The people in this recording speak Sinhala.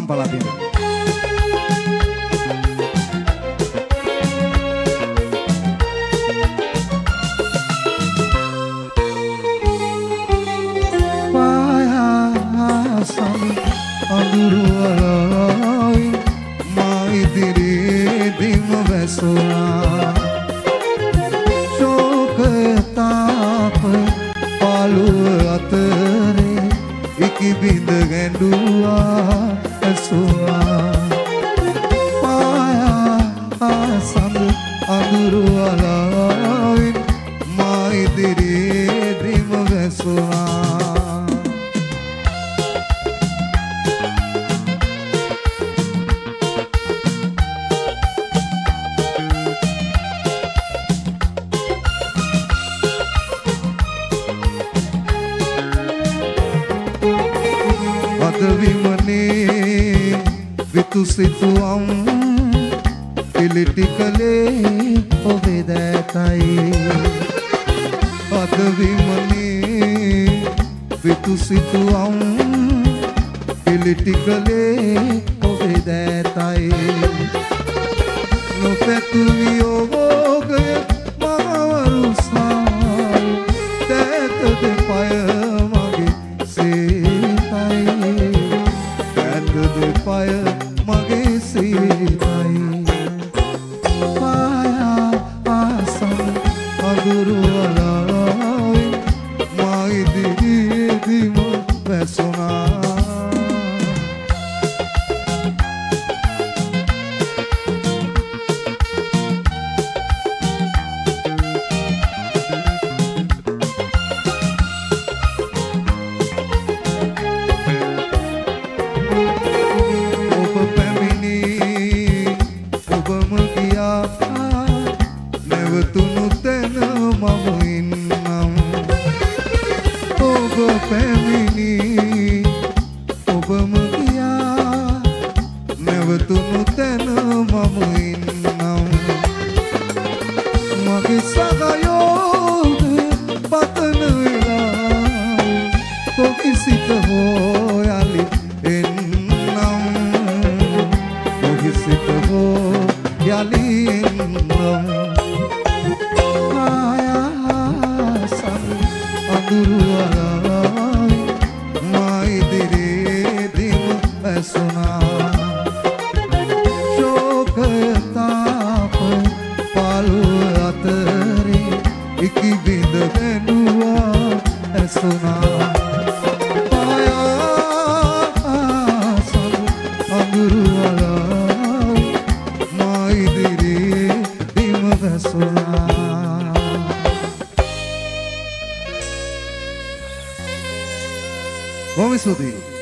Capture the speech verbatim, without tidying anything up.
පලා තියෙනවා. අඳුරුවලයි මා ඉදිරියේදීම වැසුණා ශෝක තාප පාළුව අතරේ ඉකිබිඳ ගැඬුවා ඇසුවා පායා ආසඳ අඳුරුවලයි මා ඉදිරියේදීම වැසුණා විමනේ විතුසිතුවම් පිළිටි කලේ ඔබේ දැතයි අද විමනේ විතුසිතුවම් පිළිටි කලේ ඔබේ දැතයි නොපැතු වියෝගය මහවරුසා දැත දෙපය මගේ සේතයි පය මගේ සීතයි පායා ආසම් අඳුරුවලයි මා ඉදිරියේදීම වැසුණා නැවතුණු තැන මම ඉන්නම් ඔබ පැමිණි ඔබම ගියා නැවතුණු තැන මම ඉන්නම් මගේ සගයෝද පතන වෙලා කොහි සිට හෝ යලි එන්නම් කොහි සිට හෝ යලි එන්නම් අඳුරුවලයි මා ඉදිරියේදීම වැසුණා ශෝක තාප පාළුව අතරේ ඉකිබිඳ ගැඬුවා ඇසුණා පායාසම් අඳුරුවලයි මා ඉදිරියේදීම වැසුණා Vamos estudar.